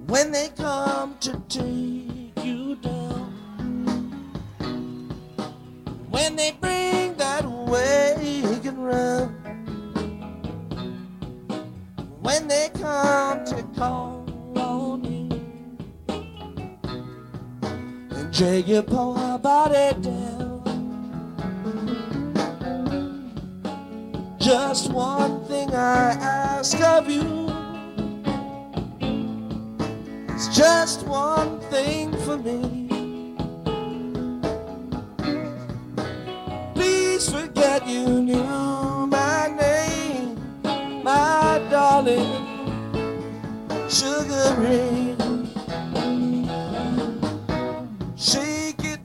when they come to take you down, when they bring that wagon round, when they come to call on you and drag your poor body down, just one thing I ask of you. It's just one thing for me. Please forget you knew my name, my darling, Sugar Ray. Shake it,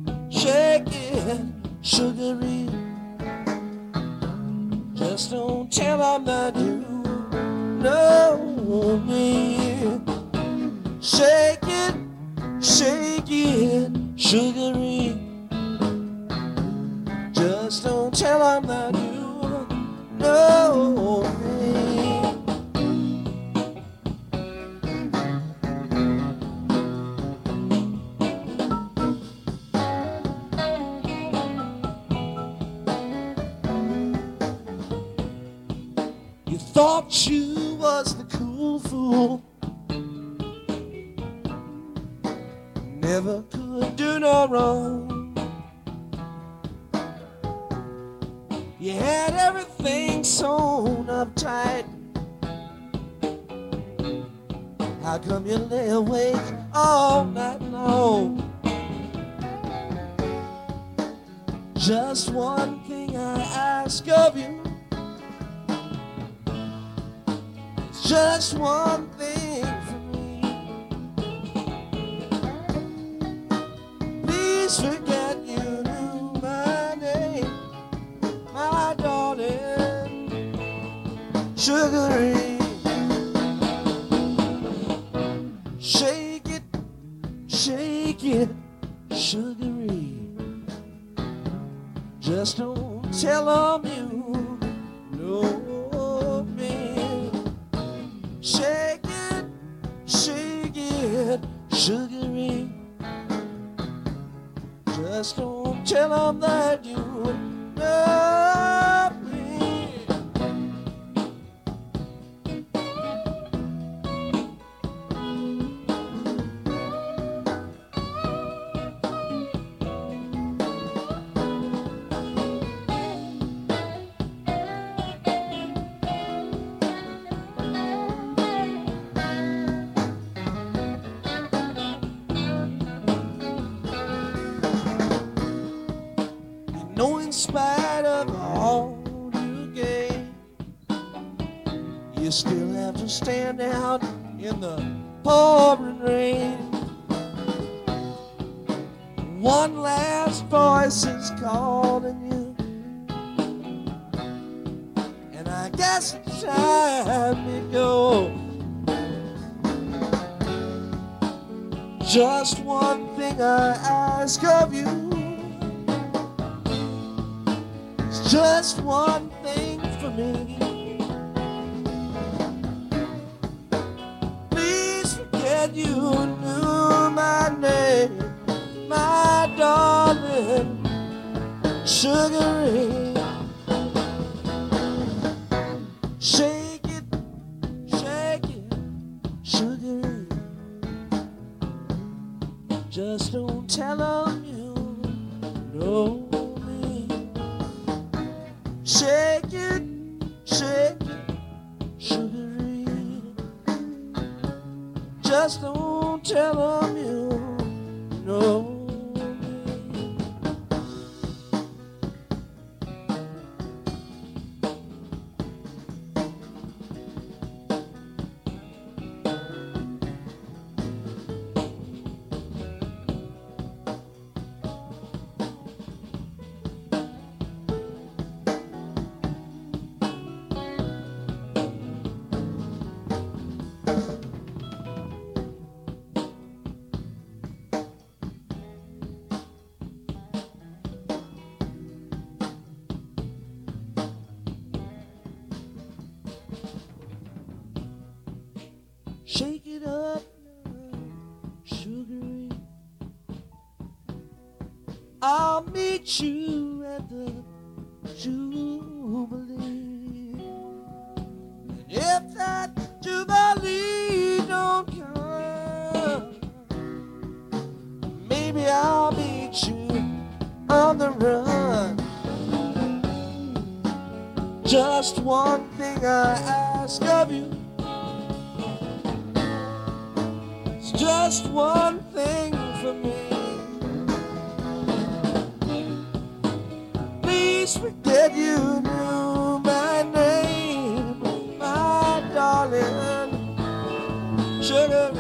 Sugar Ray. Just don't tell them that you know me. Shake it, Sugar Ray. Just don't tell them that you know me. You thought you was the cool fool, never could do no wrong. You had everything sewn up tight. How come you lay awake all night long? Just one thing I ask of you. It's just one thing for me. Please forget you knew my name, my darling, Sugar Ray. Shake it, Sugar Ray. Just don't tell them you know me. Shake it, Sugar Ray. Just don't tell them that you know me. No, in spite of all you gain, you still have to stand out in the pouring rain. One last voice is calling you, and I guess it's time to go. Just one thing I ask of you. Just one thing for me. Please forget you knew my name, my darling, Sugar Ray. Shake it, Sugar Ray. Just don't tell them you know. Shake it, Sugar Ray. Just don't tell them you know me. meet you at the Jubilee. And if that Jubilee don't come, maybe I'll meet you on the run. Just one thing I ask of you. It's just one thing for me. Please forget you knew my name, my darling sugar.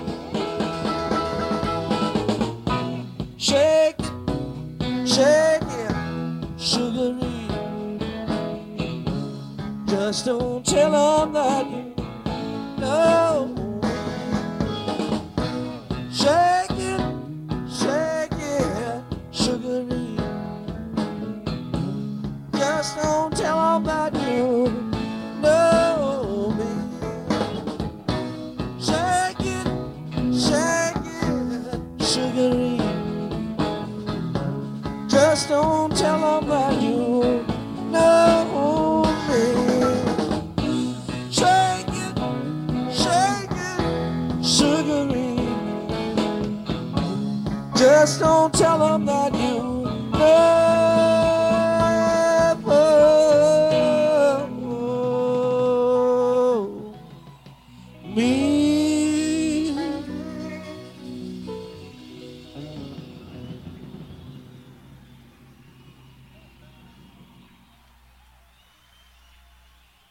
Shake, shake it, sugary. Just don't tell them that you know. Shake it, sugary. Just don't tell them that you know me. Shake it, sugary. Just don't tell them that you know me. Shake it, sugary. Just don't tell them that you know.